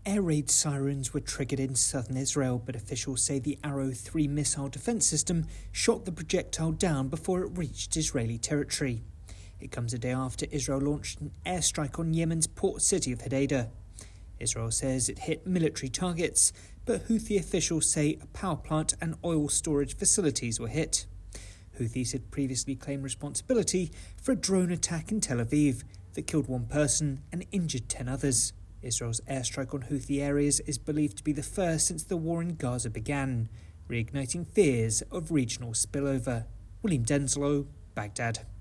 Air raid sirens were triggered in southern Israel, but officials say the Arrow 3 missile defense system shot the projectile down before it reached Israeli territory. It comes a day after Israel launched an airstrike on Yemen's port city of Hodeidah. Israel says it hit military targets, but Houthi officials say a power plant and oil storage facilities were hit. Houthis had previously claimed responsibility for a drone attack in Tel Aviv that killed one person and injured 10 others. Israel's airstrike on Houthi areas is believed to be the first since the war in Gaza began, reigniting fears of regional spillover. William Denslow, Baghdad.